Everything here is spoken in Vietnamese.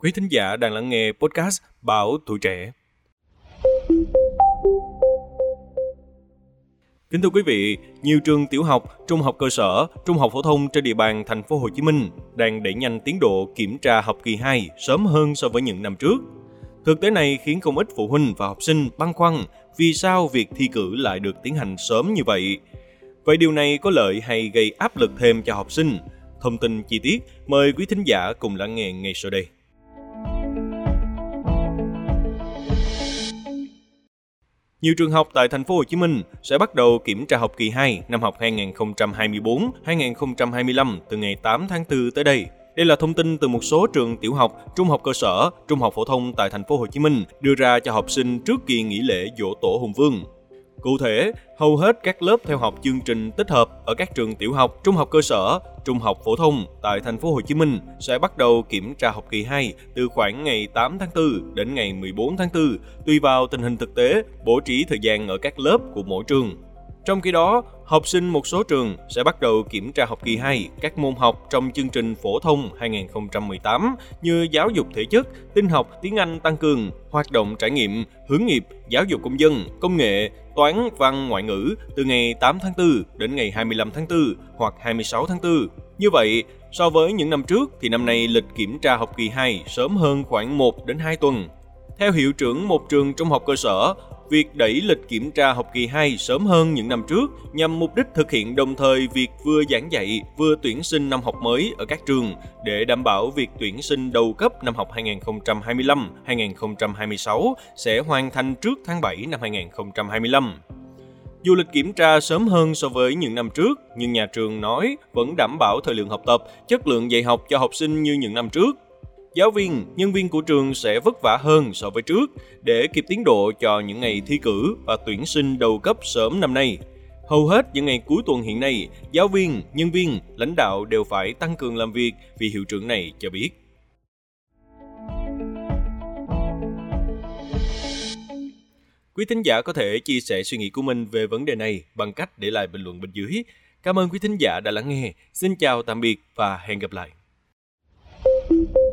Quý thính giả đang lắng nghe podcast Báo Tuổi Trẻ. Kính thưa quý vị, nhiều trường tiểu học, trung học cơ sở, trung học phổ thông trên địa bàn thành phố Hồ Chí Minh đang đẩy nhanh tiến độ kiểm tra học kỳ 2 sớm hơn so với những năm trước. Thực tế này khiến không ít phụ huynh và học sinh băn khoăn vì sao việc thi cử lại được tiến hành sớm như vậy. Vậy điều này có lợi hay gây áp lực thêm cho học sinh? Thông tin chi tiết mời quý thính giả cùng lắng nghe ngay sau đây. Nhiều trường học tại thành phố Hồ Chí Minh sẽ bắt đầu kiểm tra học kỳ 2 năm học 2024-2025 từ ngày 8 tháng 4 tới đây. Đây là thông tin từ một số trường tiểu học, trung học cơ sở, trung học phổ thông tại thành phố Hồ Chí Minh đưa ra cho học sinh trước kỳ nghỉ lễ Giỗ Tổ Hùng Vương. Cụ thể, hầu hết các lớp theo học chương trình tích hợp ở các trường tiểu học, trung học cơ sở, trung học phổ thông tại thành phố Hồ Chí Minh sẽ bắt đầu kiểm tra học kỳ 2 từ khoảng ngày 8 tháng 4 đến ngày 14 tháng 4, tùy vào tình hình thực tế, bố trí thời gian ở các lớp của mỗi trường. Trong khi đó, học sinh một số trường sẽ bắt đầu kiểm tra học kỳ 2 các môn học trong chương trình phổ thông 2018 như giáo dục thể chất, tin học, tiếng Anh tăng cường, hoạt động trải nghiệm, hướng nghiệp, giáo dục công dân, công nghệ, toán, văn, ngoại ngữ từ ngày 8 tháng 4 đến ngày 25 tháng 4 hoặc 26 tháng 4. Như vậy, so với những năm trước thì năm nay lịch kiểm tra học kỳ 2 sớm hơn khoảng 1 đến 2 tuần. Theo hiệu trưởng một trường trung học cơ sở, việc đẩy lịch kiểm tra học kỳ 2 sớm hơn những năm trước nhằm mục đích thực hiện đồng thời việc vừa giảng dạy vừa tuyển sinh năm học mới ở các trường để đảm bảo việc tuyển sinh đầu cấp năm học 2025-2026 sẽ hoàn thành trước tháng 7 năm 2025. Dù lịch kiểm tra sớm hơn so với những năm trước, nhưng nhà trường nói vẫn đảm bảo thời lượng học tập, chất lượng dạy học cho học sinh như những năm trước. Giáo viên, nhân viên của trường sẽ vất vả hơn so với trước để kịp tiến độ cho những ngày thi cử và tuyển sinh đầu cấp sớm năm nay. Hầu hết những ngày cuối tuần hiện nay, giáo viên, nhân viên, lãnh đạo đều phải tăng cường làm việc, vì hiệu trưởng này cho biết. Quý thính giả có thể chia sẻ suy nghĩ của mình về vấn đề này bằng cách để lại bình luận bên dưới. Cảm ơn quý thính giả đã lắng nghe. Xin chào tạm biệt và hẹn gặp lại.